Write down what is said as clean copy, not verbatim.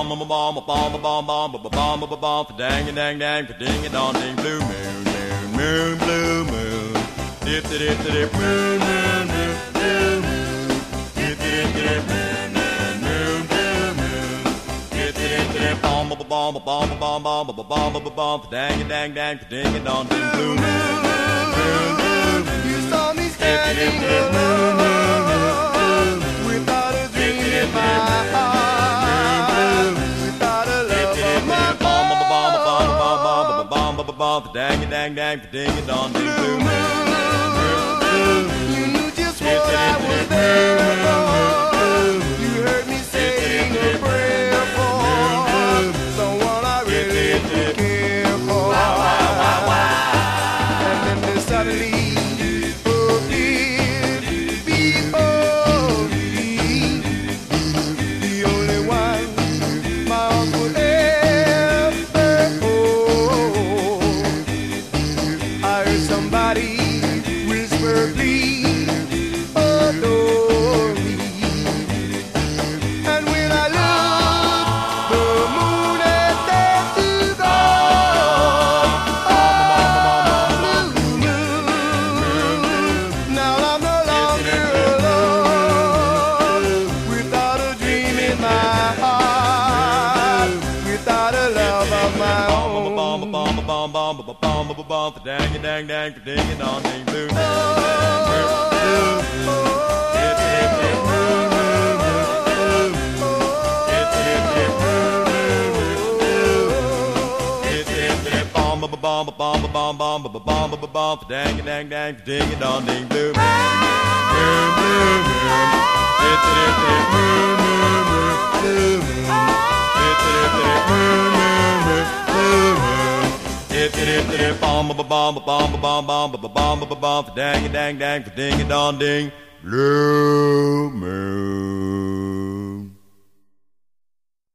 bomb bomb bomb bomb bomb bomb bomb bomb bomb dang dang dang ding dong ding blue moon moon moon blue moon dip dip dip moon moon moon blue moon dip dip dip moon moon moon blue moon dip dip dip bomb bomb bomb bomb bomb bomb bomb bomb dang dang dang ding dong ding blue moon moon moon You saw me standing alone without a dream in my heart, without a love of my own. Dang dang dang ding dong ding blue moon. You knew just what I was there for. You heard me saying a prayer for someone I really did care for. And then there suddenly appeared before me the only one my arms would ever hold. I heard somebody whisper, please adore me. And when I looked, the moon had dared to go. Blue moon, now I'm no longer alone, without a dream in my heart, without a love of my own. Dang dang dang ding dong ding blue. Dang dang dang ding dong ding blue. Bomb bomb bomb bomb bomb bomb bomb bomb dang dang dang ding dong ding blue.